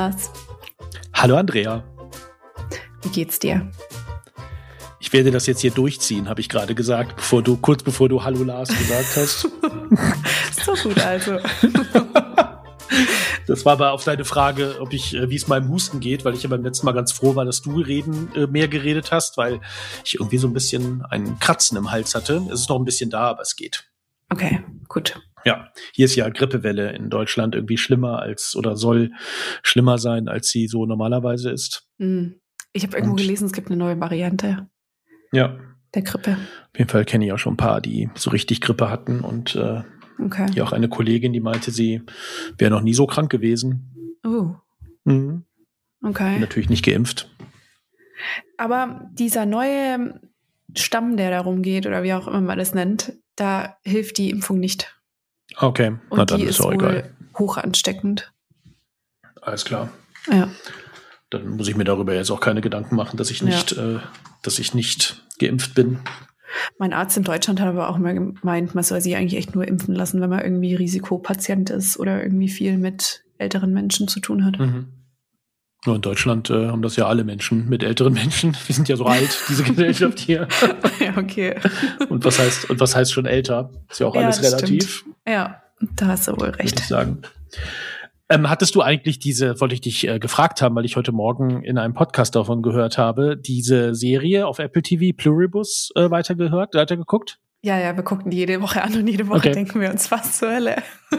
Lars. Hallo Andrea. Wie geht's dir? Ich werde das jetzt hier durchziehen, habe ich gerade gesagt, kurz bevor du Hallo Lars gesagt hast. So gut also. Das war aber auf deine Frage, wie es meinem Husten geht, weil ich ja beim letzten Mal ganz froh war, dass du mehr geredet hast, weil ich irgendwie so ein bisschen ein Kratzen im Hals hatte. Es ist noch ein bisschen da, aber es geht. Okay, gut. Ja, hier ist ja Grippewelle in Deutschland irgendwie schlimmer oder soll schlimmer sein, als sie so normalerweise ist. Ich habe irgendwo gelesen, es gibt eine neue Variante. Ja. Der Grippe. Auf jeden Fall kenne ich auch schon ein paar, die so richtig Grippe hatten und okay. Hier auch eine Kollegin, die meinte, sie wäre noch nie so krank gewesen. Oh. Mhm. Okay. Natürlich nicht geimpft. Aber dieser neue Stamm, der da rumgeht, oder wie auch immer man das nennt, da hilft die Impfung nicht. Okay, und na dann die ist auch egal. Hoch ansteckend. Alles klar. Ja. Dann muss ich mir darüber jetzt auch keine Gedanken machen, dass ich nicht geimpft bin. Mein Arzt in Deutschland hat aber auch mal gemeint, man soll sich eigentlich echt nur impfen lassen, wenn man irgendwie Risikopatient ist oder irgendwie viel mit älteren Menschen zu tun hat. Mhm. Nur in Deutschland haben das ja alle Menschen mit älteren Menschen. Wir sind ja so alt, diese Gesellschaft hier. Ja, okay. Und was heißt schon älter? Ist ja auch alles relativ. Stimmt. Ja, da hast du wohl recht. Würde ich sagen. Hattest du eigentlich wollte ich dich gefragt haben, weil ich heute Morgen in einem Podcast davon gehört habe, diese Serie auf Apple TV, Pluribus, weitergeguckt? Ja, wir gucken die jede Woche an und jede Woche denken wir uns, was zur Hölle.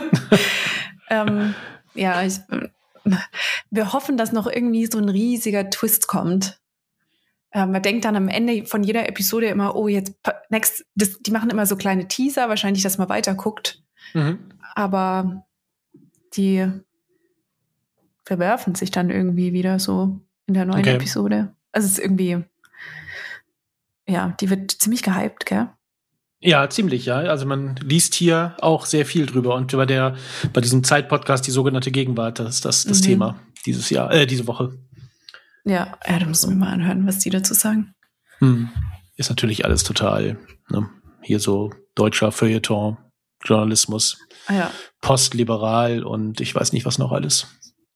Wir hoffen, dass noch irgendwie so ein riesiger Twist kommt. Man denkt dann am Ende von jeder Episode immer, oh, jetzt die machen immer so kleine Teaser, wahrscheinlich, dass man weiter guckt. Mhm. Aber die verwerfen sich dann irgendwie wieder so in der neuen Episode. Also es ist irgendwie, ja, die wird ziemlich gehypt, gell? Ja, ziemlich, ja. Also man liest hier auch sehr viel drüber und bei diesem Zeit-Podcast die sogenannte Gegenwart, das ist das Thema diese Woche. Ja, da müssen wir mal anhören, was die dazu sagen. Ist natürlich alles total, ne? Hier so deutscher Feuilleton, Journalismus, postliberal und ich weiß nicht, was noch alles.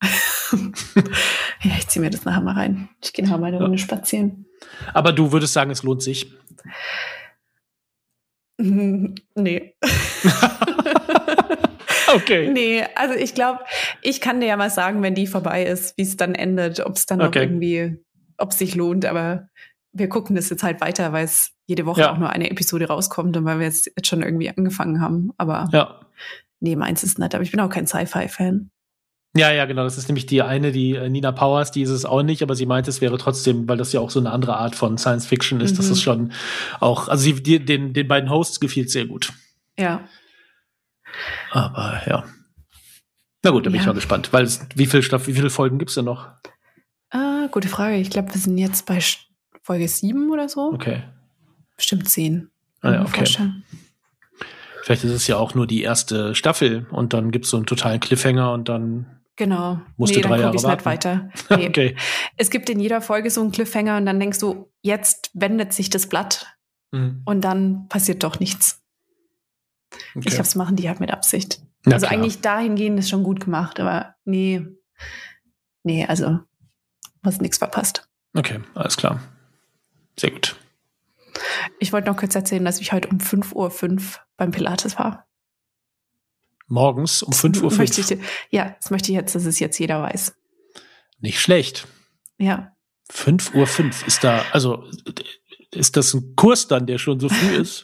Ja, ich ziehe mir das nachher mal rein. Ich gehe nachher mal eine Runde spazieren. Aber du würdest sagen, es lohnt sich? Nee. Okay. Nee, also ich glaube, ich kann dir ja mal sagen, wenn die vorbei ist, wie es dann endet, ob es dann noch irgendwie, ob es sich lohnt, aber wir gucken das jetzt halt weiter, weil es jede Woche auch nur eine Episode rauskommt und weil wir jetzt schon irgendwie angefangen haben, aber nee, meins ist nicht, aber ich bin auch kein Sci-Fi-Fan. Ja, genau, das ist nämlich die Nina Powers, die ist es auch nicht, aber sie meint, es wäre trotzdem, weil das ja auch so eine andere Art von Science-Fiction ist, dass es schon auch, also den beiden Hosts gefiel sehr gut. Ja. Aber ja. Na gut, da bin ich mal gespannt, weil wie viele Folgen gibt's denn noch? Gute Frage. Ich glaube, wir sind jetzt bei Folge 7 oder so. Okay. Bestimmt 10. Ja, okay. Vielleicht ist es ja auch nur die erste Staffel und dann gibt's so einen totalen Cliffhanger und dann musst du 3 Jahre warten. Nicht weiter. Nee. Okay. Es gibt in jeder Folge so einen Cliffhanger und dann denkst du, jetzt wendet sich das Blatt und dann passiert doch nichts. Okay. Ich glaube, das machen die halt mit Absicht. Na, also klar. eigentlich dahingehend ist schon gut gemacht, aber nee, also hast nichts verpasst. Okay, alles klar. Sehr gut. Ich wollte noch kurz erzählen, dass ich heute um 5:05 Uhr beim Pilates war. Morgens um 5:05 Uhr? Ja, das möchte ich jetzt, dass es jetzt jeder weiß. Nicht schlecht. Ja. 5:05 Uhr ist das ein Kurs dann, der schon so früh ist?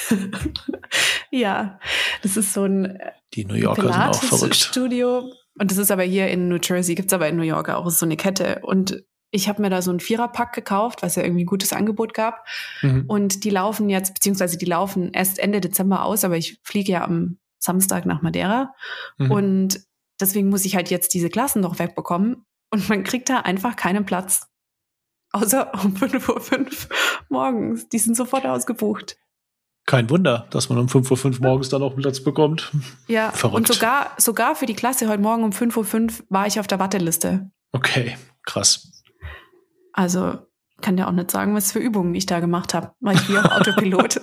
Ja, das ist so ein Die New Yorker sind auch verrückt. Studio. Und das ist aber hier in New Jersey, gibt's aber in New York auch so eine Kette. Und ich habe mir da so einen 4er-Pack gekauft, was ja irgendwie ein gutes Angebot gab. Und die laufen jetzt, beziehungsweise die laufen erst Ende Dezember aus, aber ich fliege ja am Samstag nach Madeira. Und deswegen muss ich halt jetzt diese Klassen noch wegbekommen. Und man kriegt da einfach keinen Platz. Außer um 5:05 Uhr morgens. Die sind sofort ausgebucht. Kein Wunder, dass man um 5:05 Uhr morgens dann auch einen Platz bekommt. Ja, verrückt. Und sogar für die Klasse heute Morgen um 5:05 Uhr war ich auf der Warteliste. Okay, krass. Also kann ja auch nicht sagen, was für Übungen ich da gemacht habe. War ich wie auf Autopilot.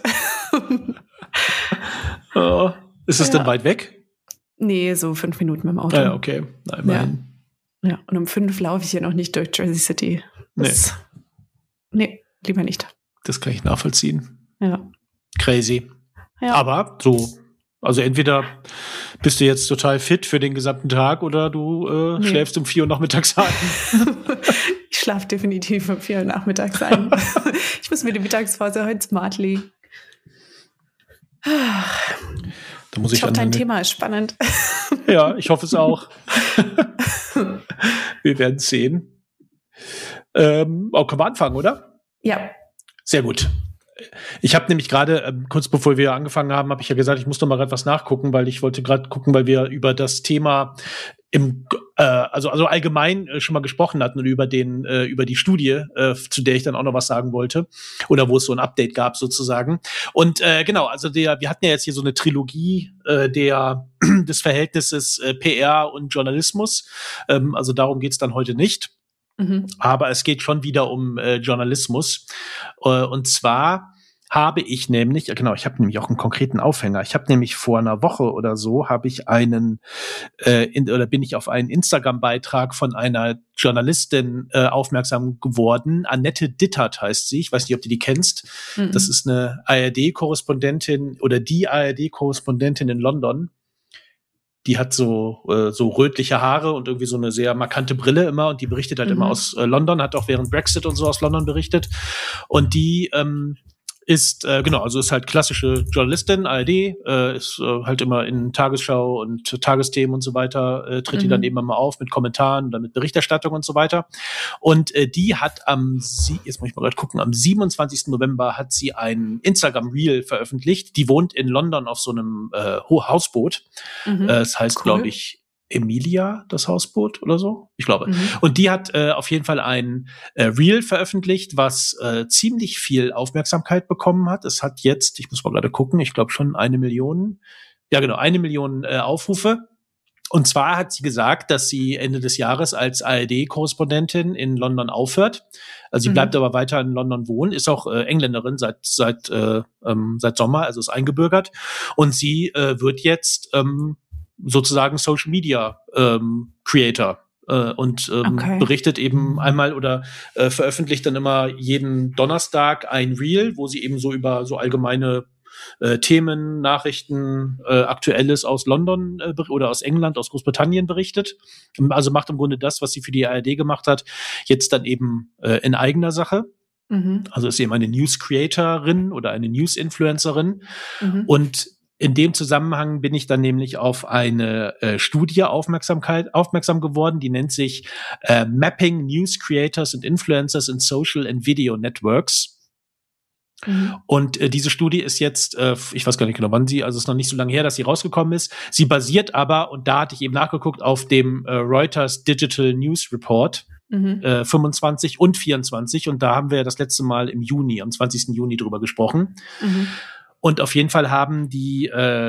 Ist es denn weit weg? Nee, so 5 Minuten mit dem Auto. Ja, okay. Na, immerhin. Ja, und um 5 laufe ich hier noch nicht durch Jersey City. Nee, lieber nicht. Das kann ich nachvollziehen. Ja. Crazy. Ja. Aber so, also entweder bist du jetzt total fit für den gesamten Tag oder du schläfst um 4 Uhr nachmittags ein. Ich schlafe definitiv um 4 Uhr nachmittags ein. Ich muss mir die Mittagspause heute smart legen. Da muss ich hoffe, dein Thema ist spannend. Ja, ich hoffe es auch. Wir werden es sehen. Können wir anfangen, oder? Ja. Sehr gut. Ich habe nämlich gerade, kurz bevor wir angefangen haben, habe ich ja gesagt, ich muss noch mal gerade was nachgucken, weil ich wollte gerade gucken, weil wir über das Thema also allgemein schon mal gesprochen hatten und über die Studie, zu der ich dann auch noch was sagen wollte oder wo es so ein Update gab sozusagen. Und genau, also wir hatten ja jetzt hier so eine Trilogie des Verhältnisses PR und Journalismus. Also darum geht's dann heute nicht. Aber es geht schon wieder um Journalismus. Und zwar habe ich nämlich, genau, ich habe nämlich auch einen konkreten Aufhänger. Ich habe nämlich vor einer Woche oder so bin ich auf einen Instagram-Beitrag von einer Journalistin aufmerksam geworden. Annette Dittert heißt sie. Ich weiß nicht, ob du die kennst. Das ist eine ARD-Korrespondentin oder die ARD-Korrespondentin in London. Die hat so rötliche Haare und irgendwie so eine sehr markante Brille immer und die berichtet halt immer aus London, hat auch während Brexit und so aus London berichtet. Und die ist halt klassische Journalistin, ARD, ist halt immer in Tagesschau und Tagesthemen und so weiter, tritt die dann eben mal auf mit Kommentaren oder mit Berichterstattung und so weiter. Und die hat jetzt muss ich mal gerade gucken, am 27. November hat sie ein Instagram-Reel veröffentlicht. Die wohnt in London auf so einem Hausboot. Das heißt, cool. Glaube ich, Emilia, das Hausboot oder so, ich glaube. Und die hat auf jeden Fall ein Reel veröffentlicht, was ziemlich viel Aufmerksamkeit bekommen hat. Es hat jetzt, ich muss mal gerade gucken, ich glaube schon 1 Million Aufrufe. Und zwar hat sie gesagt, dass sie Ende des Jahres als ARD-Korrespondentin in London aufhört. Also sie bleibt aber weiter in London wohnen, ist auch Engländerin seit Sommer, also ist eingebürgert. Und sie wird jetzt sozusagen Social Media Creator und berichtet eben einmal oder veröffentlicht dann immer jeden Donnerstag ein Reel, wo sie eben so über so allgemeine Themen, Nachrichten, Aktuelles aus London oder aus England, aus Großbritannien berichtet. Also macht im Grunde das, was sie für die ARD gemacht hat, jetzt dann eben in eigener Sache. Also ist eben eine News-Creatorin oder eine News-Influencerin. Und in dem Zusammenhang bin ich dann nämlich auf eine Studie aufmerksam geworden, die nennt sich Mapping News Creators and Influencers in Social and Video Networks. Und diese Studie ist jetzt, ich weiß gar nicht genau wann also ist noch nicht so lange her, dass sie rausgekommen ist. Sie basiert aber, und da hatte ich eben nachgeguckt, auf dem Reuters Digital News Report 25 und 24. Und da haben wir das letzte Mal am 20. Juni drüber gesprochen. Und auf jeden Fall haben die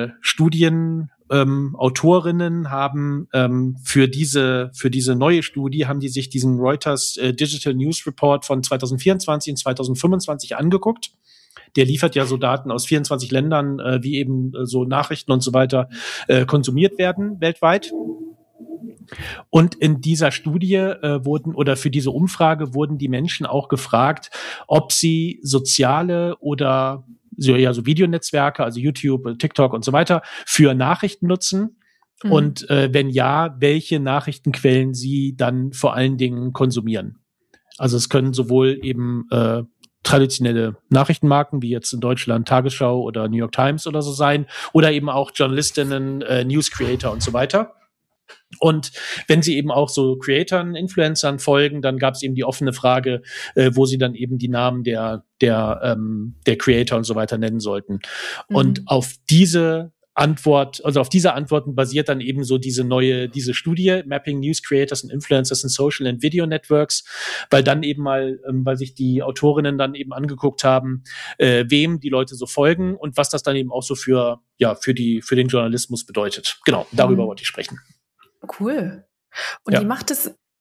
Autorinnen haben für diese neue Studie haben die sich diesen Reuters Digital News Report von 2024 und 2025 angeguckt. Der liefert ja so Daten aus 24 Ländern, wie eben so Nachrichten und so weiter konsumiert werden weltweit. Und in dieser Studie für diese Umfrage wurden die Menschen auch gefragt, ob sie soziale oder so Videonetzwerke, also YouTube, TikTok und so weiter, für Nachrichten nutzen. Und wenn ja, welche Nachrichtenquellen sie dann vor allen Dingen konsumieren. Also es können sowohl eben traditionelle Nachrichtenmarken, wie jetzt in Deutschland Tagesschau oder New York Times oder so sein, oder eben auch Journalistinnen, News Creator und so weiter. Und wenn sie eben auch so Creatoren, Influencern folgen, dann gab es eben die offene Frage, wo sie dann eben die Namen der Creator und so weiter nennen sollten. Und auf diese Antworten basiert dann eben so diese Studie, Mapping News Creators and Influencers in Social and Video Networks, weil dann eben weil sich die Autorinnen dann eben angeguckt haben, wem die Leute so folgen und was das dann eben auch so für den Journalismus bedeutet. Genau, darüber wollte ich sprechen. Cool. Und die macht es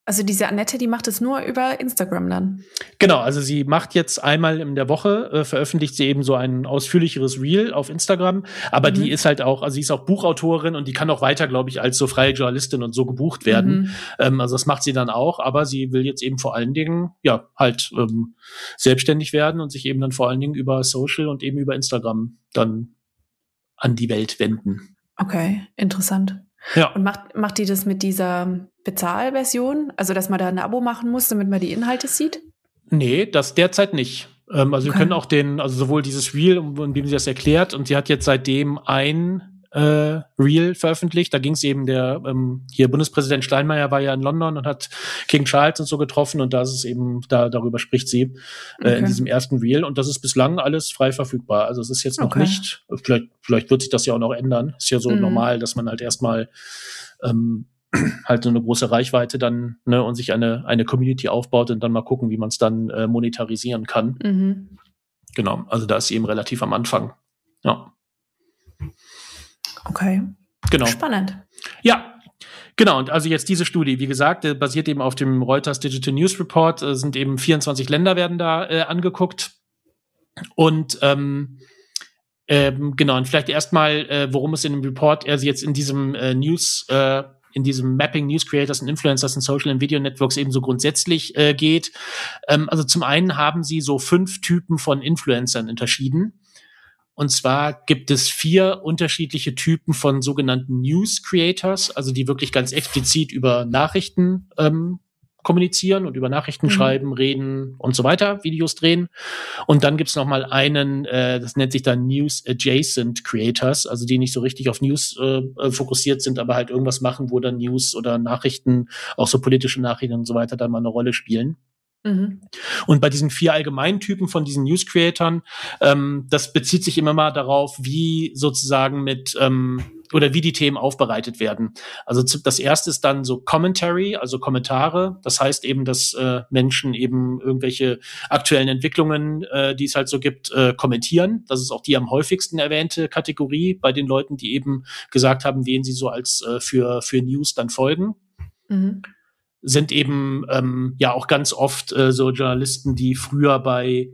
Also diese Annette, die macht es nur über Instagram dann? Genau, also sie macht jetzt einmal in der Woche, veröffentlicht sie eben so ein ausführlicheres Reel auf Instagram, aber die ist halt auch, also sie ist auch Buchautorin und die kann auch weiter, glaube ich, als so freie Journalistin und so gebucht werden. Also das macht sie dann auch, aber sie will jetzt eben vor allen Dingen, ja, halt selbstständig werden und sich eben dann vor allen Dingen über Social und eben über Instagram dann an die Welt wenden. Okay, interessant. Ja. Und macht die das mit dieser Bezahlversion? Also, dass man da ein Abo machen muss, damit man die Inhalte sieht? Nee, das derzeit nicht. Also wir können auch also sowohl dieses Reel, in dem sie das erklärt, und sie hat jetzt seitdem ein Reel veröffentlicht. Da ging es eben hier Bundespräsident Steinmeier war ja in London und hat King Charles und so getroffen und da ist es eben, darüber spricht sie in diesem ersten Reel und das ist bislang alles frei verfügbar. Also es ist jetzt noch nicht, vielleicht wird sich das ja auch noch ändern. Ist ja so normal, dass man halt erstmal halt so eine große Reichweite dann, ne, und sich eine Community aufbaut und dann mal gucken, wie man es dann monetarisieren kann. Genau, also da ist sie eben relativ am Anfang. Ja. Okay. Genau. Spannend. Ja, genau. Und also jetzt diese Studie, wie gesagt, basiert eben auf dem Reuters Digital News Report, sind eben 24 Länder werden da angeguckt. Und genau, und vielleicht erstmal, worum es in dem Report, also jetzt in diesem in diesem Mapping News Creators and Influencers in Social and Video Networks eben so grundsätzlich geht. Also zum einen haben sie so 5 Typen von Influencern unterschieden. Und zwar gibt es 4 unterschiedliche Typen von sogenannten News Creators, also die wirklich ganz explizit über Nachrichten kommunizieren und über Nachrichten schreiben, reden und so weiter, Videos drehen. Und dann gibt's noch mal einen, das nennt sich dann News Adjacent Creators, also die nicht so richtig auf News fokussiert sind, aber halt irgendwas machen, wo dann News oder Nachrichten, auch so politische Nachrichten und so weiter, dann mal eine Rolle spielen. Und bei diesen 4 allgemeinen Typen von diesen News-Creatern, das bezieht sich immer mal darauf, wie sozusagen oder wie die Themen aufbereitet werden. Also das erste ist dann so Commentary, also Kommentare. Das heißt eben, dass Menschen eben irgendwelche aktuellen Entwicklungen, die es halt so gibt, kommentieren. Das ist auch die am häufigsten erwähnte Kategorie bei den Leuten, die eben gesagt haben, wen sie so als für News dann folgen. Sind eben ja auch ganz oft so Journalisten, die früher bei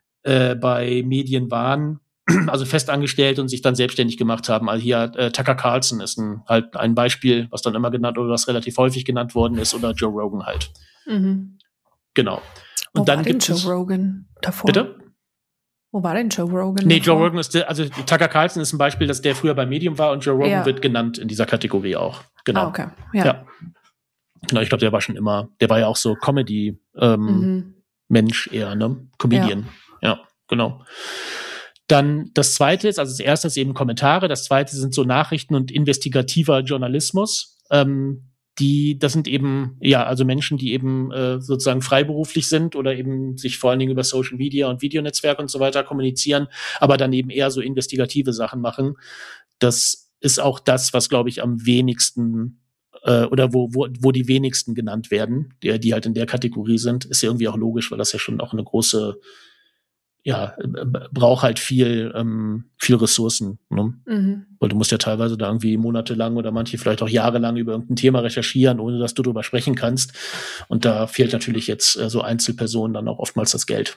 Medien waren, also festangestellt und sich dann selbstständig gemacht haben. Also hier Tucker Carlson ist halt ein Beispiel, was dann immer genannt oder was relativ häufig genannt worden ist, oder Joe Rogan halt. Genau. Und Wo dann war denn Joe Rogan davor? Bitte? Wo war denn Joe Rogan? Nee, Joe Rogan also Tucker Carlson ist ein Beispiel, dass der früher bei Medium war und Joe Rogan wird genannt in dieser Kategorie auch. Genau. Ah, okay. Ja. Genau, ich glaube, der war schon immer, der war ja auch so Comedy Mensch eher, ne? Comedian. Ja, genau. Dann das zweite ist, also das erste ist eben Kommentare, das zweite sind so Nachrichten und investigativer Journalismus. Das sind eben, ja, also Menschen, die eben sozusagen freiberuflich sind oder eben sich vor allen Dingen über Social Media und Videonetzwerke und so weiter kommunizieren, aber dann eben eher so investigative Sachen machen. Das ist auch das, was, glaube ich, am wenigsten oder wo die wenigsten genannt werden, die halt in der Kategorie sind, ist ja irgendwie auch logisch, weil das ja schon auch eine große, ja, braucht halt viel Ressourcen, ne? Weil du musst ja teilweise da irgendwie monatelang oder manche vielleicht auch jahrelang über irgendein Thema recherchieren, ohne dass du darüber sprechen kannst. Und da fehlt natürlich jetzt so Einzelpersonen dann auch oftmals das Geld.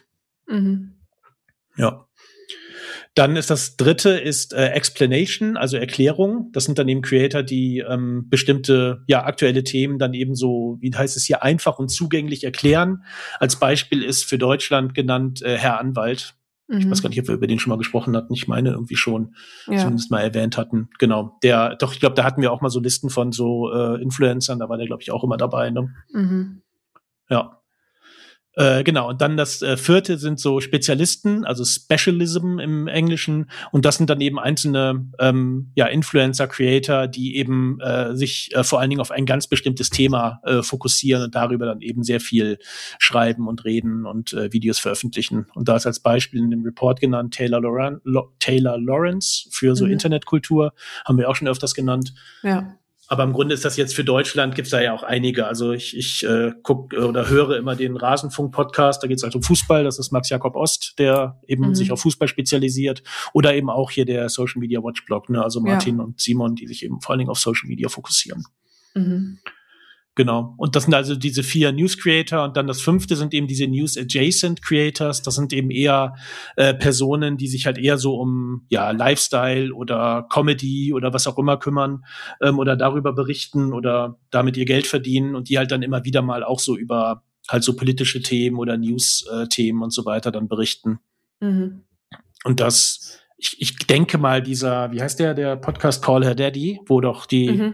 Ja. Dann ist das dritte Explanation, also Erklärung. Das sind dann eben Creator, die bestimmte, ja, aktuelle Themen dann eben so, wie heißt es hier, einfach und zugänglich erklären. Als Beispiel ist für Deutschland genannt Herr Anwalt. Ich weiß gar nicht, ob wir über den schon mal gesprochen hatten. Ich meine irgendwie schon, zumindest mal erwähnt hatten. Genau. Ich glaube, da hatten wir auch mal so Listen von so Influencern. Da war der, glaube ich, auch immer dabei. Ne? Ja. Genau, und dann das vierte sind so Spezialisten, also Specialism im Englischen, und das sind dann eben einzelne Influencer, Creator, die eben sich vor allen Dingen auf ein ganz bestimmtes Thema fokussieren und darüber dann eben sehr viel schreiben und reden und Videos veröffentlichen. Und da ist als Beispiel in dem Report genannt Taylor Lawrence für so Internetkultur, haben wir auch schon öfters genannt. Ja. Aber im Grunde ist das jetzt für Deutschland, gibt's da ja auch einige. Also ich gucke oder höre immer den Rasenfunk-Podcast, da geht's halt um Fußball, das ist Max Jakob Ost, der eben sich auf Fußball spezialisiert. Oder eben auch hier der Social Media Watch Blog, ne? Also Martin und Simon, die sich eben vor allen Dingen auf Social Media fokussieren. Genau. Und das sind also diese 4 News Creator und dann das 5. sind eben diese News Adjacent Creators. Das sind eben eher Personen, die sich halt eher so um Lifestyle oder Comedy oder was auch immer kümmern oder darüber berichten oder damit ihr Geld verdienen und die halt dann immer wieder mal auch so über halt so politische Themen oder News-Themen und so weiter dann berichten. Mhm. Und das, ich denke mal, dieser, wie heißt der Podcast Call Her Daddy, wo doch die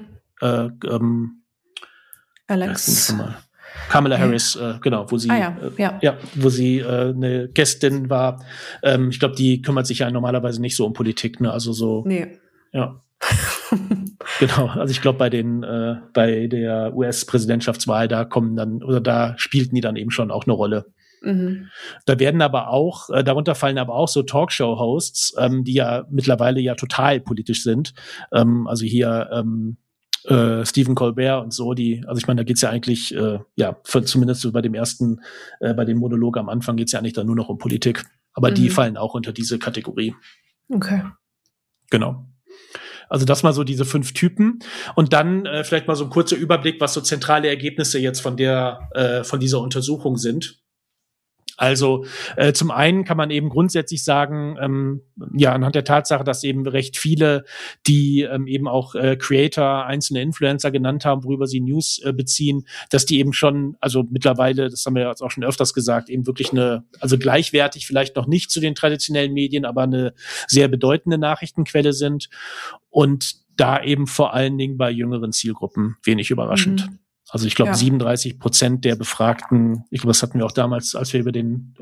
Kamala Harris, genau, wo sie, wo sie eine Gästin war. Ich glaube, die kümmert sich ja normalerweise nicht so um Politik, ne? Also so. Nee. Ja. Genau. Also ich glaube, bei der US-Präsidentschaftswahl, da spielten die dann eben schon auch eine Rolle. Mhm. Da werden aber auch, darunter fallen aber auch so Talkshow-Hosts, die ja mittlerweile ja total politisch sind. Also hier Stephen Colbert und so, also ich meine, da geht's ja eigentlich, zumindest so bei dem ersten, bei dem Monolog am Anfang geht's ja eigentlich dann nur noch um Politik. Aber die fallen auch unter diese Kategorie. Okay. Genau. Also das mal so diese 5 Typen. Und dann vielleicht mal so ein kurzer Überblick, was so zentrale Ergebnisse jetzt von dieser Untersuchung sind. Also zum einen kann man eben grundsätzlich sagen, anhand der Tatsache, dass eben recht viele, die eben auch Creator, einzelne Influencer genannt haben, worüber sie News beziehen, dass die eben schon, also mittlerweile, das haben wir jetzt auch schon öfters gesagt, eben wirklich also gleichwertig vielleicht noch nicht zu den traditionellen Medien, aber eine sehr bedeutende Nachrichtenquelle sind und da eben vor allen Dingen bei jüngeren Zielgruppen, wenig überraschend. Mhm. Also ich glaube, 37% der Befragten, ich glaube, das hatten wir auch damals, als wir über den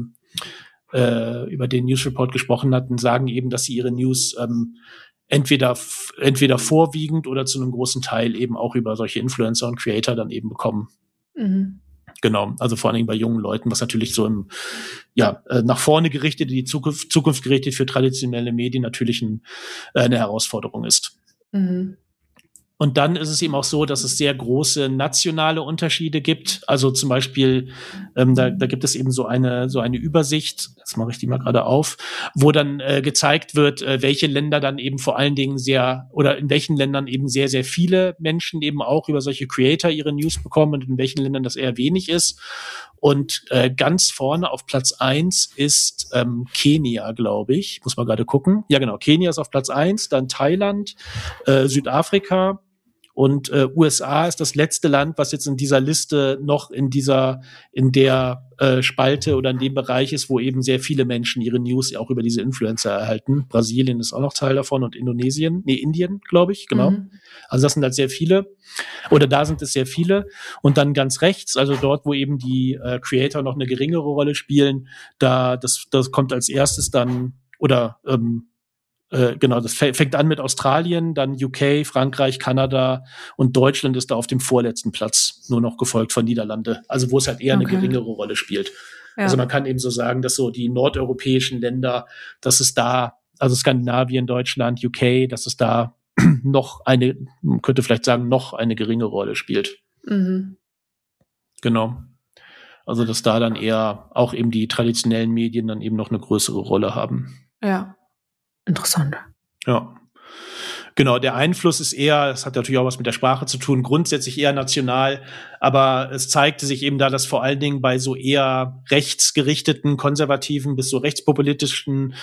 News Report gesprochen hatten, sagen eben, dass sie ihre News entweder vorwiegend oder zu einem großen Teil eben auch über solche Influencer und Creator dann eben bekommen. Mhm. Genau, also vor allen Dingen bei jungen Leuten, was natürlich so nach vorne gerichtet, in die Zukunft gerichtet für traditionelle Medien natürlich eine Herausforderung ist. Mhm. Und dann ist es eben auch so, dass es sehr große nationale Unterschiede gibt. Also zum Beispiel, da gibt es eben so eine Übersicht, das mache ich die mal gerade auf, wo dann gezeigt wird, welche Länder dann eben vor allen Dingen in welchen Ländern eben sehr, sehr viele Menschen eben auch über solche Creator ihre News bekommen und in welchen Ländern das eher wenig ist. Und ganz vorne auf Platz 1 ist Kenia, glaube ich. Muss mal gerade gucken. Ja, genau. Kenia ist auf Platz 1, dann Thailand, Südafrika und USA ist das letzte Land, was jetzt in dieser Liste noch in der Spalte oder in dem Bereich ist, wo eben sehr viele Menschen ihre News auch über diese Influencer erhalten. Brasilien ist auch noch Teil davon und Indien, glaube ich, genau. Mhm. Also das sind halt sehr viele. Oder da sind es sehr viele. Und dann ganz rechts, also dort, wo eben die Creator noch eine geringere Rolle spielen, das kommt als erstes dann, oder genau, das fängt an mit Australien, dann UK, Frankreich, Kanada und Deutschland ist da auf dem vorletzten Platz, nur noch gefolgt von Niederlande. Also wo es halt eher eine geringere Rolle spielt. Ja. Also man kann eben so sagen, dass so die nordeuropäischen Länder, dass es da, also Skandinavien, Deutschland, UK, dass es da man könnte vielleicht sagen, noch eine geringe Rolle spielt. Mhm. Genau. Also dass da dann eher auch eben die traditionellen Medien dann eben noch eine größere Rolle haben. Ja. Interessant. Ja. Genau, der Einfluss ist eher, das hat natürlich auch was mit der Sprache zu tun, grundsätzlich eher national, aber es zeigte sich eben da, dass vor allen Dingen bei so eher rechtsgerichteten, konservativen bis so rechtspopulistischen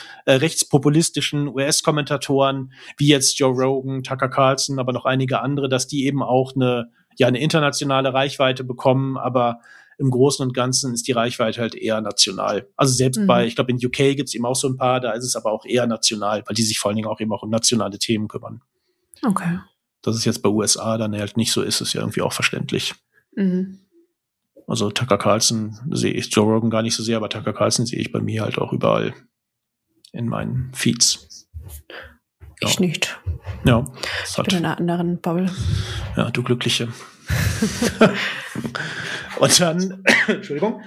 US-Kommentatoren, wie jetzt Joe Rogan, Tucker Carlson, aber noch einige andere, dass die eben auch eine internationale Reichweite bekommen, aber im Großen und Ganzen ist die Reichweite halt eher national. Also selbst ich glaube in UK gibt's eben auch so ein paar, da ist es aber auch eher national, weil die sich vor allen Dingen auch eben auch um nationale Themen kümmern. Okay. Dass es jetzt bei USA dann halt nicht so ist, ist ja irgendwie auch verständlich. Mhm. Also Tucker Carlson sehe ich, Joe Rogan gar nicht so sehr, aber Tucker Carlson sehe ich bei mir halt auch überall in meinen Feeds. Ich nicht. Ja. Ich bin in einer anderen Bubble. Ja, du Glückliche. Und dann, Entschuldigung.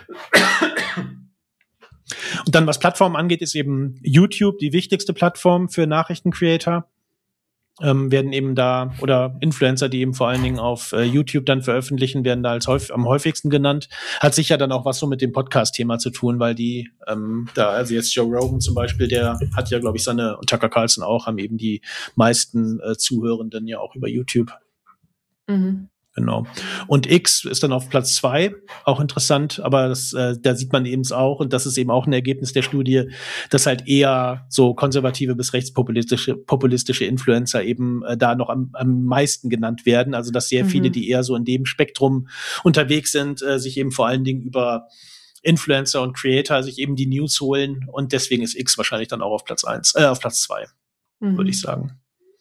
Und dann, was Plattformen angeht, ist eben YouTube die wichtigste Plattform für Nachrichtencreator. Werden eben da, oder Influencer, die eben vor allen Dingen auf YouTube dann veröffentlichen, werden da als am häufigsten genannt. Hat sicher dann auch was so mit dem Podcast-Thema zu tun, weil die also jetzt Joe Rogan zum Beispiel, der hat ja, glaube ich, und Tucker Carlson auch, haben eben die meisten Zuhörenden ja auch über YouTube. Mhm. Genau. Und X ist dann auf Platz 2, auch interessant, aber da sieht man eben auch, und das ist eben auch ein Ergebnis der Studie, dass halt eher so konservative bis rechtspopulistische Influencer eben da noch am meisten genannt werden. Also dass sehr viele, die eher so in dem Spektrum unterwegs sind, sich eben vor allen Dingen über Influencer und Creator sich eben die News holen, und deswegen ist X wahrscheinlich dann auch auf Platz 2, würde ich sagen.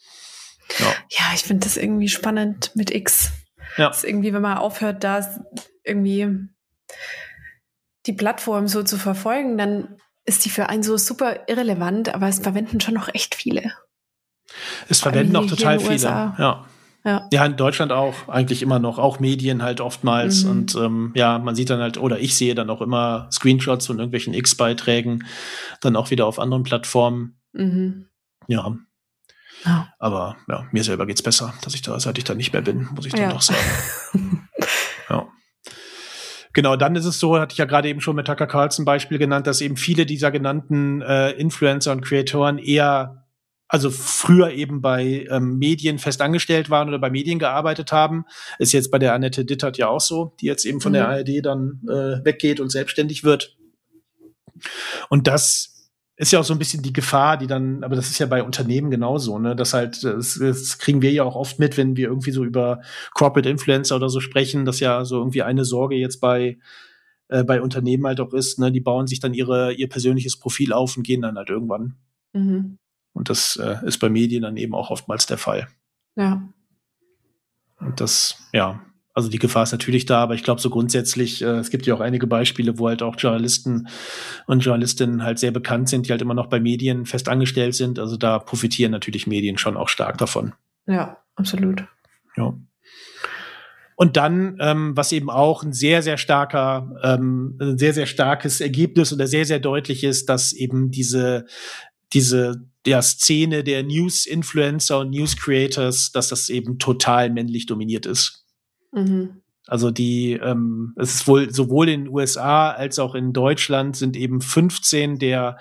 Ja, ich finde das irgendwie spannend mit X. Ja. Das ist irgendwie, wenn man aufhört, da irgendwie die Plattform so zu verfolgen, dann ist die für einen so super irrelevant, aber es verwenden schon noch echt viele. Es verwenden auch total viele. USA. Ja, in Deutschland auch eigentlich immer noch, auch Medien halt oftmals. Und man sieht dann halt, oder ich sehe dann auch immer Screenshots von irgendwelchen X-Beiträgen, dann auch wieder auf anderen Plattformen. Ja. Oh. Aber ja, mir selber geht's besser, seit ich da nicht mehr bin, muss ich dann doch sagen. Ja. Genau, dann ist es so, hatte ich ja gerade eben schon mit Tucker Carlson Beispiel genannt, dass eben viele dieser genannten Influencer und Creatoren eher, also früher eben bei Medien fest angestellt waren oder bei Medien gearbeitet haben. Ist jetzt bei der Annette Dittert ja auch so, die jetzt eben von der ARD dann weggeht und selbstständig wird. Und das ist ja auch so ein bisschen die Gefahr, die dann, aber das ist ja bei Unternehmen genauso, ne, das kriegen wir ja auch oft mit, wenn wir irgendwie so über Corporate Influencer oder so sprechen, dass ja so irgendwie eine Sorge jetzt bei Unternehmen halt auch ist, ne, die bauen sich dann ihr persönliches Profil auf und gehen dann halt irgendwann. Und das ist bei Medien dann eben auch oftmals der Fall. Ja. Und das, also die Gefahr ist natürlich da, aber ich glaube so grundsätzlich, es gibt ja auch einige Beispiele, wo halt auch Journalisten und Journalistinnen halt sehr bekannt sind, die halt immer noch bei Medien fest angestellt sind. Also da profitieren natürlich Medien schon auch stark davon. Ja, absolut. Ja. Und dann, was eben auch ein sehr, sehr starkes Ergebnis oder sehr, sehr deutlich ist, dass eben diese der Szene der News-Influencer und News-Creators, dass das eben total männlich dominiert ist. Also es ist wohl sowohl in den USA als auch in Deutschland sind eben 15 der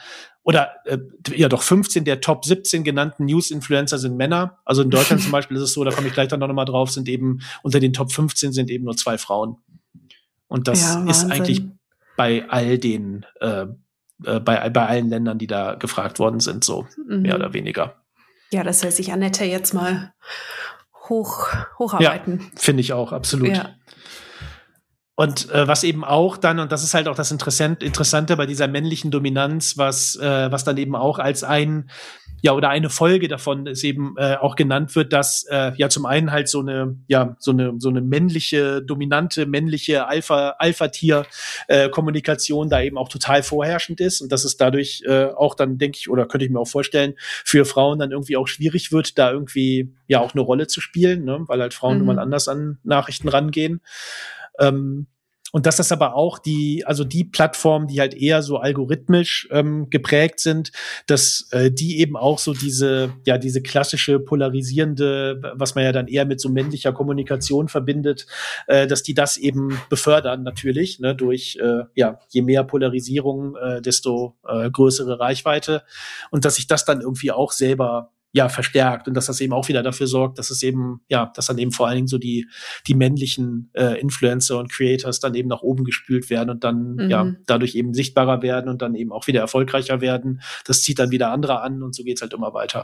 Top 17 genannten News-Influencer sind Männer. Also in Deutschland zum Beispiel ist es so, da komme ich gleich dann noch mal drauf, sind eben unter den Top 15 sind eben nur 2 Frauen. Und das ist eigentlich bei all den bei allen Ländern, die da gefragt worden sind, so mehr oder weniger. Ja, das soll sich Annette jetzt mal hocharbeiten. Ja, finde ich auch, absolut. Ja. Und was eben auch dann, und das ist halt auch das Interessante bei dieser männlichen Dominanz, was dann eben auch als eine Folge davon ist eben auch genannt wird, dass zum einen halt so eine männliche, dominante, männliche Alpha-Tier-Kommunikation da eben auch total vorherrschend ist und dass es dadurch auch dann, denke ich, oder könnte ich mir auch vorstellen, für Frauen dann irgendwie auch schwierig wird, da irgendwie auch eine Rolle zu spielen, ne? Weil halt Frauen nun mal anders an Nachrichten rangehen. Und dass das aber auch die Plattformen, die halt eher so algorithmisch geprägt sind, dass die eben auch so diese klassische polarisierende, was man ja dann eher mit so männlicher Kommunikation verbindet, dass die das eben befördern natürlich, ne, durch je mehr Polarisierung, desto größere Reichweite und dass sich das dann irgendwie auch selber verstärkt und dass das eben auch wieder dafür sorgt, dass es eben, dass dann eben vor allen Dingen so die männlichen Influencer und Creators dann eben nach oben gespült werden und dann dadurch eben sichtbarer werden und dann eben auch wieder erfolgreicher werden. Das zieht dann wieder andere an und so geht's halt immer weiter.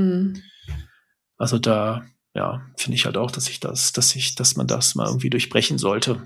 Also da, finde ich halt auch, dass man das mal irgendwie durchbrechen sollte.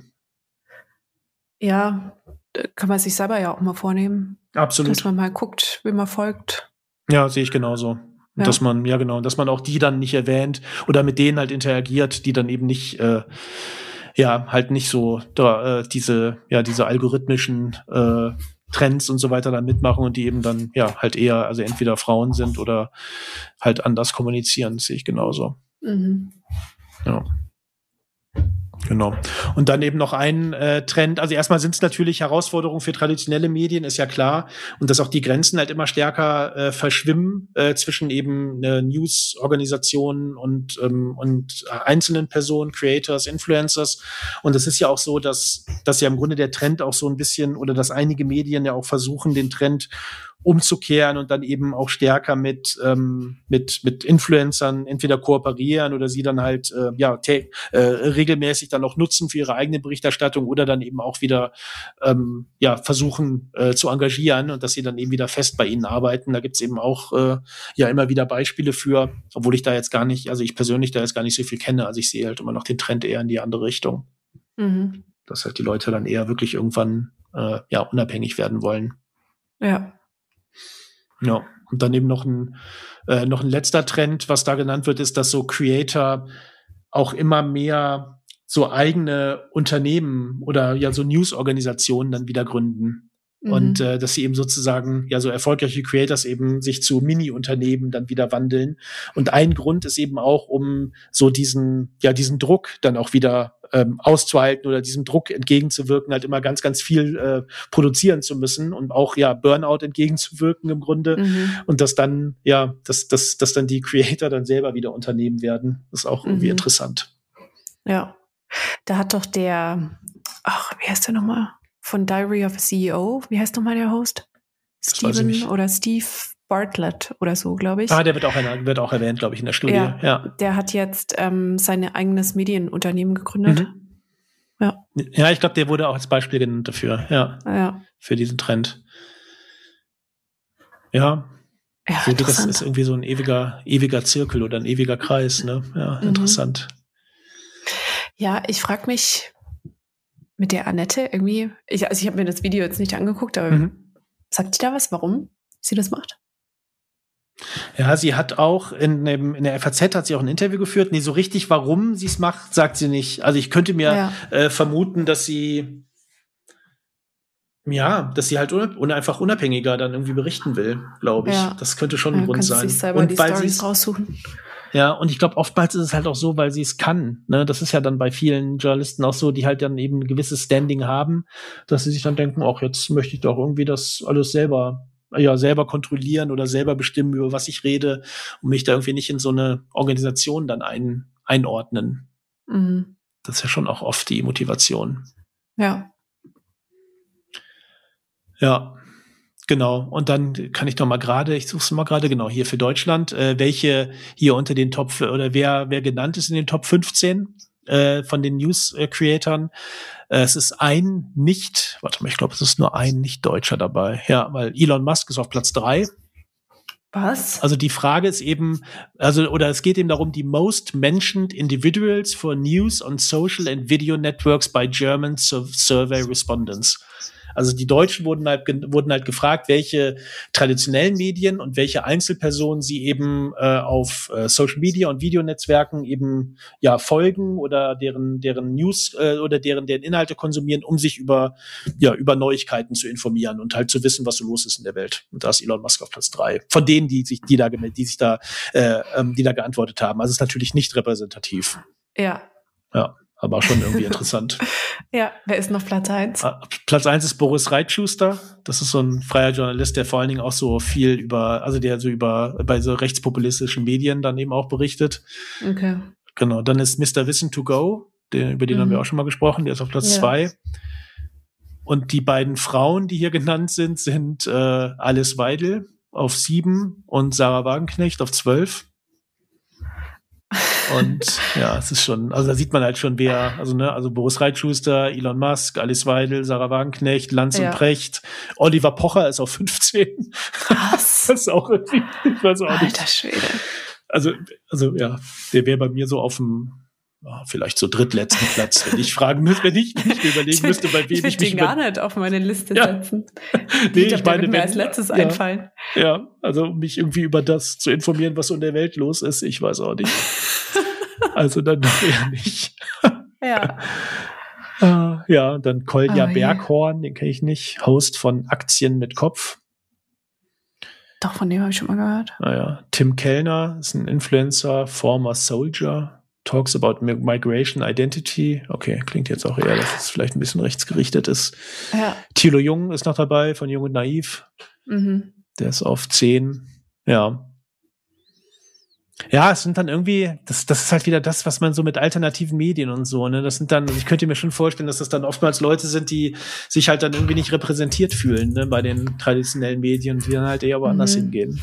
Ja, kann man sich selber ja auch mal vornehmen. Absolut. Dass man mal guckt, wie man folgt. Ja, sehe ich genauso. Ja. Dass man auch die dann nicht erwähnt oder mit denen halt interagiert, die dann eben nicht, halt nicht so diese algorithmischen Trends und so weiter dann mitmachen und die eben dann halt eher, also entweder Frauen sind oder halt anders kommunizieren, das sehe ich genauso. Ja. Genau. Und dann eben noch ein Trend, also erstmal sind es natürlich Herausforderungen für traditionelle Medien, ist ja klar. Und dass auch die Grenzen halt immer stärker verschwimmen zwischen eben News-Organisationen und einzelnen Personen, Creators, Influencers. Und es ist ja auch so, dass ja im Grunde der Trend auch so ein bisschen, oder dass einige Medien ja auch versuchen, den Trend umzukehren und dann eben auch stärker mit Influencern entweder kooperieren oder sie dann halt regelmäßig dann auch nutzen für ihre eigene Berichterstattung oder dann eben auch wieder versuchen zu engagieren und dass sie dann eben wieder fest bei ihnen arbeiten. Da gibt's eben auch immer wieder Beispiele für, obwohl ich persönlich da jetzt gar nicht so viel kenne. Also ich sehe halt immer noch den Trend eher in die andere Richtung. Mhm. Dass halt die Leute dann eher wirklich irgendwann unabhängig werden wollen. Ja. Ja, und dann eben noch ein letzter Trend, was da genannt wird, ist, dass so Creator auch immer mehr so eigene Unternehmen oder ja so News-Organisationen dann wieder gründen. Und dass sie eben sozusagen so erfolgreiche Creators eben sich zu Mini-Unternehmen dann wieder wandeln. Und ein Grund ist eben auch, um so diesen Druck dann auch wieder auszuhalten oder diesem Druck entgegenzuwirken, halt immer ganz, ganz viel produzieren zu müssen und auch Burnout entgegenzuwirken im Grunde. Und dass dann, dass dann die Creator dann selber wieder Unternehmen werden. Das ist auch irgendwie interessant. Ja. Da hat doch wie heißt der nochmal? Von Diary of a CEO. Wie heißt nochmal der Host? Steven oder Steve Bartlett oder so, glaube ich. Der wird auch erwähnt, glaube ich, in der Studie. Ja. Der hat jetzt sein eigenes Medienunternehmen gegründet. Ja. Ja, ich glaube, der wurde auch als Beispiel genannt dafür. Ja. Für diesen Trend. Ja. So geht das, ist irgendwie so ein ewiger Zirkel oder ein ewiger Kreis, ne? Ja, interessant. Ja, ich frage mich mit der Annette irgendwie, ich habe mir das Video jetzt nicht angeguckt, aber sagt die da was, warum sie das macht? Ja, sie hat auch in der FAZ hat sie auch ein Interview geführt. Nee, so richtig, warum sie es macht, sagt sie nicht. Also ich könnte mir vermuten, dass sie halt einfach unabhängiger dann irgendwie berichten will, glaube ich. Ja. Das könnte schon ein Grund sein. Sich selber die Storys raussuchen. Ja, und ich glaube, oftmals ist es halt auch so, weil sie es kann. Ne? Das ist ja dann bei vielen Journalisten auch so, die halt dann eben ein gewisses Standing haben, dass sie sich dann denken, ach, jetzt möchte ich doch irgendwie das alles selber kontrollieren oder selber bestimmen, über was ich rede und mich da irgendwie nicht in so eine Organisation dann einordnen. Das ist ja schon auch oft die Motivation. Ja. Ja. Genau, und dann kann ich ich suche es mal gerade, genau, hier für Deutschland, welche hier unter den Top, oder wer genannt ist in den Top 15 von den News-Creatoren. Es ist ich glaube, es ist nur ein Nicht-Deutscher dabei. Ja, weil Elon Musk ist auf Platz 3. Was? Also die Frage ist eben, es geht eben darum, die most mentioned individuals for news on social and video networks by German survey respondents. Also die Deutschen wurden halt gefragt, welche traditionellen Medien und welche Einzelpersonen sie eben auf Social Media und Videonetzwerken eben folgen oder deren News oder deren Inhalte konsumieren, um sich über Neuigkeiten zu informieren und halt zu wissen, was so los ist in der Welt. Und da ist Elon Musk auf Platz 3. Von denen, die da geantwortet haben. Also es ist natürlich nicht repräsentativ. Ja. Ja. Aber auch schon irgendwie interessant. Ja, wer ist noch Platz 1? Platz 1 ist Boris Reitschuster. Das ist so ein freier Journalist, der vor allen Dingen auch so viel bei so rechtspopulistischen Medien dann eben auch berichtet. Okay. Genau, dann ist Mr. Wissen to Go, über den haben wir auch schon mal gesprochen, der ist auf Platz 2. Und die beiden Frauen, die hier genannt sind Alice Weidel auf 7 und Sarah Wagenknecht auf 12. Und ja, es ist schon, also da sieht man halt schon, wer, also Boris Reitschuster, Elon Musk, Alice Weidel, Sarah Wagenknecht, Lanz und Precht, Oliver Pocher ist auf 15. Krass. Das ist auch irgendwie, ich weiß auch nicht. Alter Schwede. Also ja, der wäre bei mir so auf dem vielleicht so drittletzten Platz, wenn ich mir überlegen müsste, bei wem ich mich gar nicht auf meine Liste setzen. Nee, ich meine, mir als letztes einfallen. Ja, also um mich irgendwie über das zu informieren, was so in der Welt los ist, ich weiß auch nicht. Also dann doch eher nicht. Ja. Ja, dann Kolja Berghorn, den kenne ich nicht. Host von Aktien mit Kopf. Doch, von dem habe ich schon mal gehört. Naja, Tim Kellner ist ein Influencer, former Soldier. Talks about Migration Identity. Okay, klingt jetzt auch eher, dass es vielleicht ein bisschen rechtsgerichtet ist. Ja. Thilo Jung ist noch dabei, von Jung und Naiv. Der ist auf 10. Ja. Ja, es sind dann irgendwie, das ist halt wieder das, was man so mit alternativen Medien und so, ne, das sind dann, also ich könnte mir schon vorstellen, dass das dann oftmals Leute sind, die sich halt dann irgendwie nicht repräsentiert fühlen, ne, bei den traditionellen Medien, die dann halt eher woanders hingehen.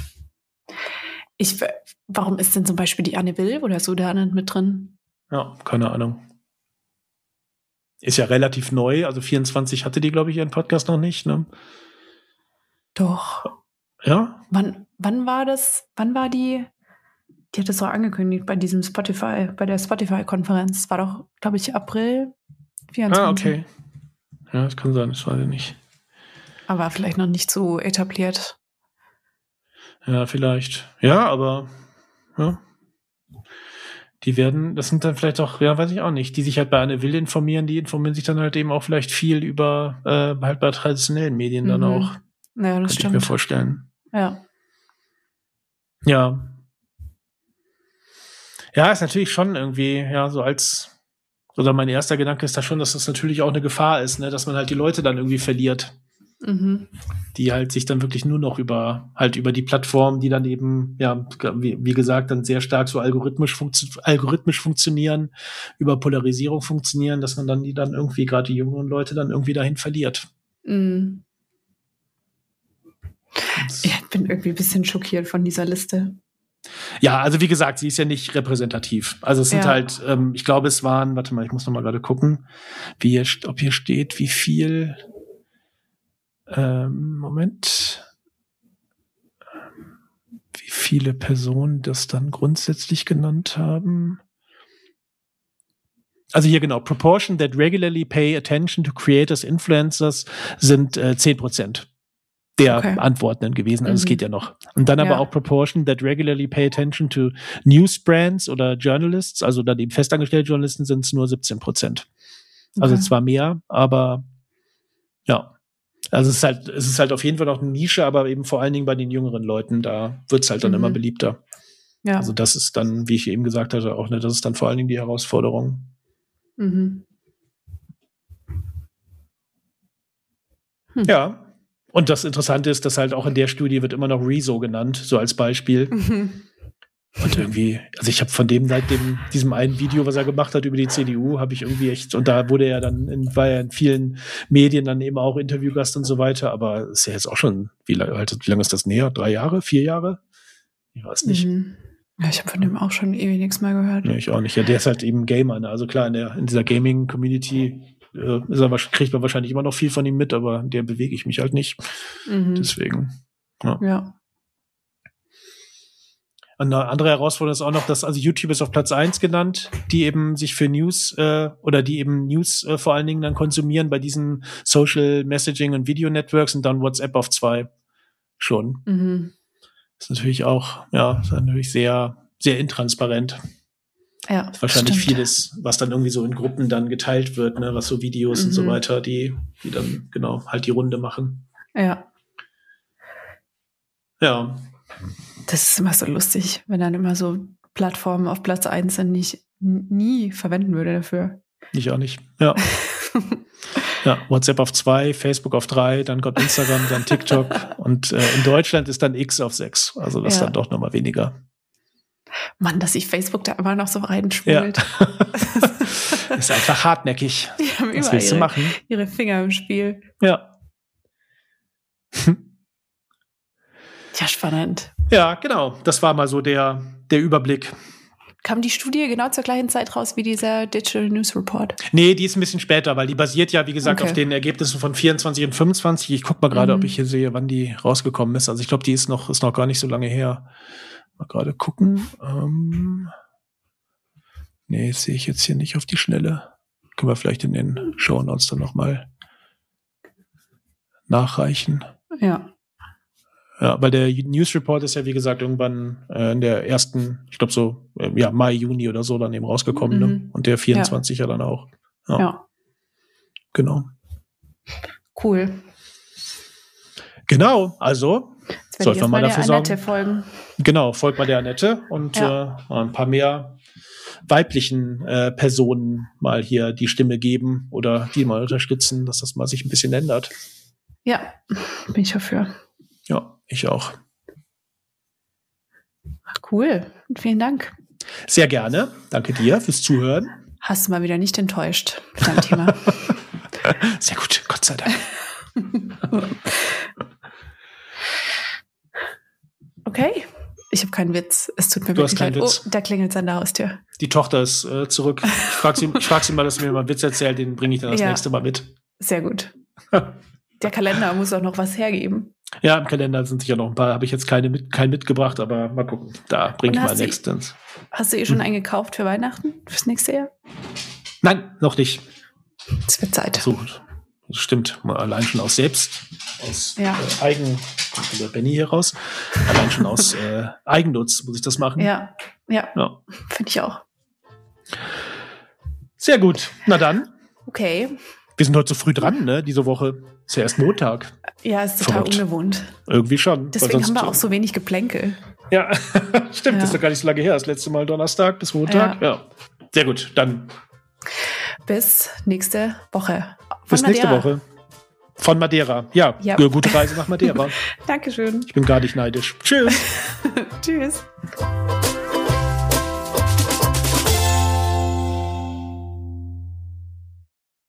Warum ist denn zum Beispiel die Anne Will oder so da nicht mit drin? Ja, keine Ahnung. Ist ja relativ neu, also 24 hatte die, glaube ich, ihren Podcast noch nicht, ne? Doch. Ja? Wann war das? Wann war die? Die hat es so angekündigt bei der Spotify-Konferenz. Das war doch, glaube ich, April 24. Ah, okay. Ja, das kann sein, das weiß ich nicht. Aber vielleicht noch nicht so etabliert. Ja, vielleicht. Ja, aber ja. Das sind dann vielleicht auch, ja, weiß ich auch nicht, die sich halt bei Anne Will informieren, die informieren sich dann halt eben auch vielleicht viel über halt bei traditionellen Medien dann auch. Ja, das Könnte ich mir vorstellen. Ja. Ja. Ja, ist natürlich schon irgendwie, ja, oder mein erster Gedanke ist da schon, dass das natürlich auch eine Gefahr ist, ne, dass man halt die Leute dann irgendwie verliert. Die halt sich dann wirklich nur noch über die Plattform, die dann eben, ja, wie gesagt, dann sehr stark so algorithmisch funktionieren, über Polarisierung funktionieren, dass man dann die dann irgendwie, gerade die jüngeren Leute, dann irgendwie dahin verliert. Ich bin irgendwie ein bisschen schockiert von dieser Liste. Ja, also wie gesagt, sie ist ja nicht repräsentativ. Also es sind halt, ich glaube, es waren, warte mal, ich muss noch mal gerade gucken, ob hier steht, wie viel Moment. Wie viele Personen das dann grundsätzlich genannt haben. Also hier genau, Proportion that regularly pay attention to creators, influencers sind 10% der Antworten gewesen. Also es geht ja noch. Und dann aber auch Proportion that regularly pay attention to news brands oder journalists, also dann eben festangestellte Journalisten sind es nur 17%. Also zwar mehr, aber ja. Also es ist halt auf jeden Fall noch eine Nische, aber eben vor allen Dingen bei den jüngeren Leuten, da wird es halt dann immer beliebter. Ja. Also das ist dann, wie ich eben gesagt hatte, auch, ne, das ist dann vor allen Dingen die Herausforderung. Ja. Und das Interessante ist, dass halt auch in der Studie wird immer noch Rezo genannt, so als Beispiel. Und irgendwie, also ich habe von dem seit diesem einen Video, was er gemacht hat über die CDU, habe ich irgendwie echt, und da wurde er dann war er in vielen Medien dann eben auch Interviewgast und so weiter, aber ist ja jetzt auch schon, wie lange ist das näher? 3 Jahre? 4 Jahre? Ich weiß nicht. Ja, ich habe von dem auch schon ewig nichts mehr gehört. Nee, ich auch nicht. Ja, der ist halt eben Gamer, ne? Also klar, in dieser Gaming-Community kriegt man wahrscheinlich immer noch viel von ihm mit, aber der bewege ich mich halt nicht. Deswegen. Ja. Eine andere Herausforderung ist auch noch, dass also YouTube ist auf Platz 1 genannt, die eben sich für News oder die eben News vor allen Dingen dann konsumieren bei diesen Social Messaging und Video Networks und dann WhatsApp auf 2 schon. Ist natürlich auch, ja, ist natürlich sehr, sehr intransparent. Ja, ist wahrscheinlich vieles, was dann irgendwie so in Gruppen dann geteilt wird, ne, was so Videos und so weiter, die dann genau halt die Runde machen. Ja. Ja. Das ist immer so lustig, wenn dann immer so Plattformen auf Platz 1 sind, die ich nie verwenden würde dafür. Ich auch nicht. Ja. Ja, WhatsApp auf 2, Facebook auf 3, dann kommt Instagram, dann TikTok und in Deutschland ist dann X auf 6. Also das ist dann doch nochmal weniger. Mann, dass sich Facebook da immer noch so reinschmuggelt. Ja. Ist einfach hartnäckig. Die haben was willst du machen? Ihre Finger im Spiel. Ja. Ja, spannend. Ja, genau. Das war mal so der Überblick. Kam die Studie genau zur gleichen Zeit raus wie dieser Digital News Report? Nee, die ist ein bisschen später, weil die basiert ja, wie gesagt, auf den Ergebnissen von 24 und 25. Ich guck mal gerade, ob ich hier sehe, wann die rausgekommen ist. Also ich glaube, die ist noch gar nicht so lange her. Mal gerade gucken. Nee, sehe ich jetzt hier nicht auf die Schnelle. Können wir vielleicht in den Shownotes dann nochmal nachreichen. Ja. Ja, weil der News Report ist ja, wie gesagt, irgendwann in der ersten, ich glaube so, Mai, Juni oder so dann eben rausgekommen. Ne? Und der 24 ja dann auch. Ja. Genau. Cool. Genau, also sollten wir mal dafür sorgen. Annette folgen. Genau, folgt mal der Annette und ein paar mehr weiblichen Personen mal hier die Stimme geben oder die mal unterstützen, dass das mal sich ein bisschen ändert. Ja, bin ich dafür. Ja, ich auch. Ach, Cool. Vielen Dank. Sehr gerne. Danke dir fürs Zuhören. Hast du mal wieder nicht enttäuscht mit deinem Thema. Sehr gut, Gott sei Dank. Okay. Ich habe keinen Witz. Es tut mir wirklich leid. Oh, da klingelt es an der Haustür. Die Tochter ist zurück. Ich frag sie mal, dass sie mir mal einen Witz erzählt. Den bringe ich dann das nächste Mal mit. Sehr gut. Der Kalender muss auch noch was hergeben. Ja, im Kalender sind sicher noch ein paar. Habe ich jetzt keinen mitgebracht, aber mal gucken. Da bringe ich mal nächstens. Hast du schon einen gekauft für Weihnachten? Fürs nächste Jahr? Nein, noch nicht. Es wird Zeit. So, das stimmt. Allein schon aus Benny hier raus. Allein schon aus Eigennutz muss ich das machen. Ja. Finde ich auch. Sehr gut. Na dann. Okay. Wir sind heute so früh dran, ne? Diese Woche. Ist ja erst Montag. Ja, ist total ungewohnt. Irgendwie schon. Deswegen haben wir auch so wenig Geplänkel. Ja, stimmt. Das ist doch gar nicht so lange her. Das letzte Mal Donnerstag bis Montag. Ja. Sehr gut. Dann. Bis nächste Woche. Nächste Woche. Von Madeira. Ja. Gute Reise nach Madeira. Dankeschön. Ich bin gar nicht neidisch. Tschüss. Tschüss.